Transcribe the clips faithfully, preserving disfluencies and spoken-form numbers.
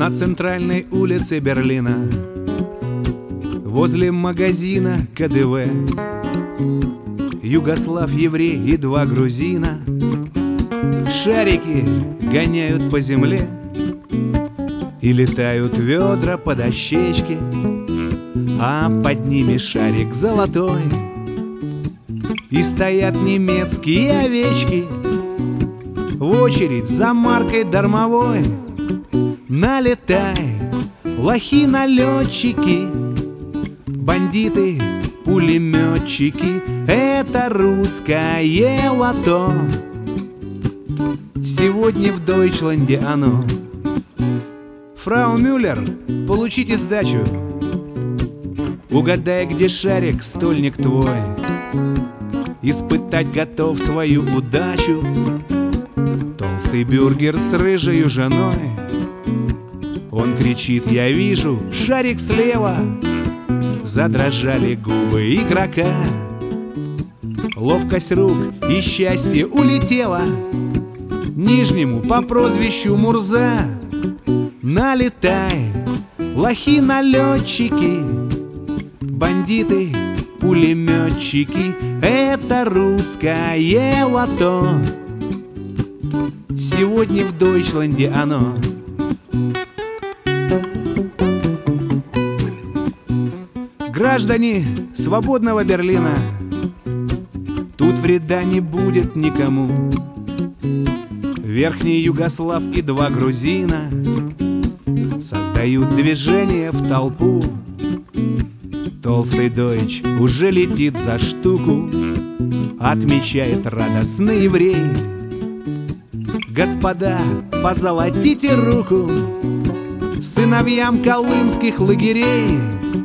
На центральной улице Берлина, возле магазина КаДeWe, югослав, еврей и два грузина шарики гоняют по земле, и летают ведра по дощечке, а под ними шарик золотой. И стоят немецкие овечки в очередь за маркой дармовой. Налетай, лохи-налетчики, бандиты, пулеметчики, это русское лото. Сегодня в Дойчленде оно. Фрау Мюллер, получите сдачу. Угадай, где шарик, стольник твой. Испытать готов свою удачу. Толстый бюргер с рыжею женой. Он кричит: я вижу, шарик слева. Задрожали губы игрока. Ловкость рук и счастье улетело нижнему по прозвищу Мурза. Налетай, лохи-налетчики, бандиты, пулеметчики, это русское лото. Сегодня в Дойчленде оно. Граждане свободного Берлина, тут вреда не будет никому. Верхний югослав и два грузина создают движение в толпу. Толстый дойч уже летит за штуку, отмечает радостно еврей. Господа, позолотите руку сыновьям колымских лагерей.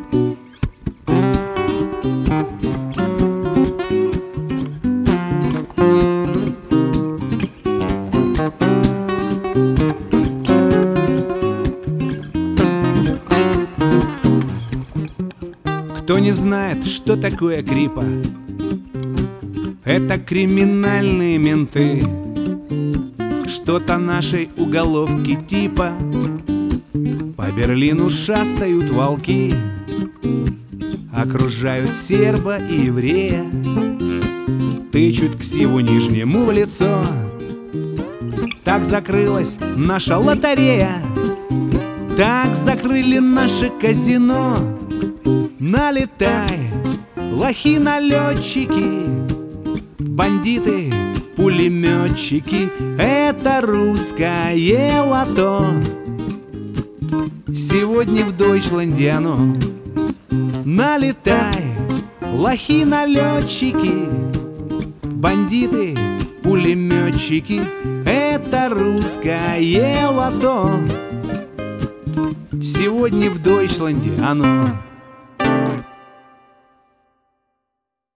Кто не знает, что такое крипа, это криминальные менты. Что-то нашей уголовки типа. По Берлину шастают волки, окружают серба и еврея, тычут ксиву нижнему в лицо. Так закрылась наша лотерея, так закрыли наше казино. Налетай, лохи-налетчики, бандиты, пулеметчики, это русское лото. Сегодня в Дойчленде оно. Налетай, лохи-налетчики, бандиты, пулеметчики, это русское лото. Сегодня в Дойчленде оно.